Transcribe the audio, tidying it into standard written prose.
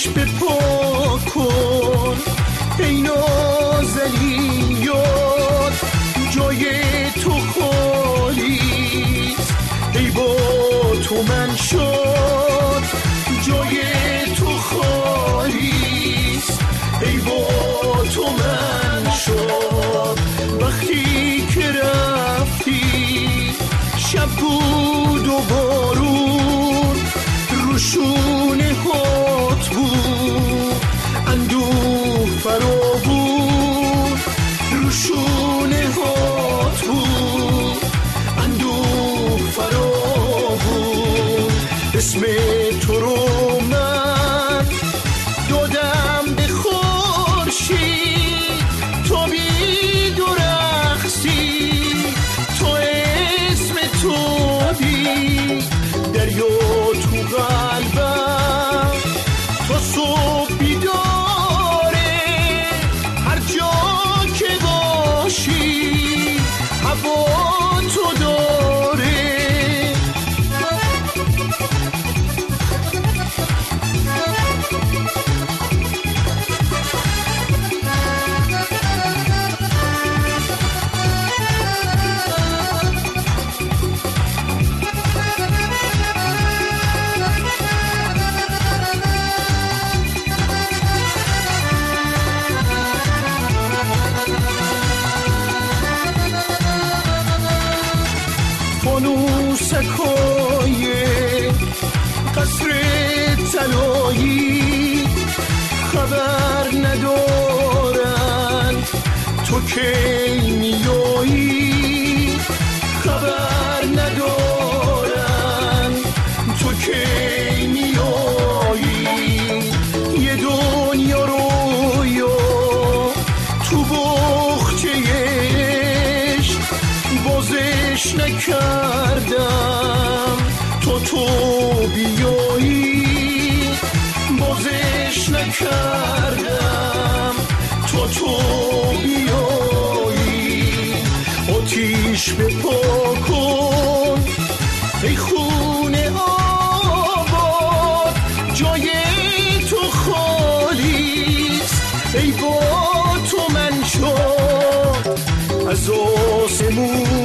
آتیش به پا کن ای نازنین یاد جای تو خالیست ای با تو من شد جای تو خالیست ای با تو من شد وقتی که رفتی شب بود و بارون روشونه هات بود اندوه فرا بود روشونه هات بود اندوه فرا بود اسم تو رو من دادم به خورشید تا بید و رقصی تو اسم تو دی دریا تو قلبم تا صبح بیداره هر جا که باشی هوا تو داره فانوسکای قصر طلایی خبر ندارن تو کی میایی خبر ندارن تو کی میایی یه دنیا رویا تو بخچه عشق بازش نکردم تو بیایی بازش نکردم تو بیایی آتیش به پا کن ای خونه آباد جای تو خالیست ای با تو من شد از آسمون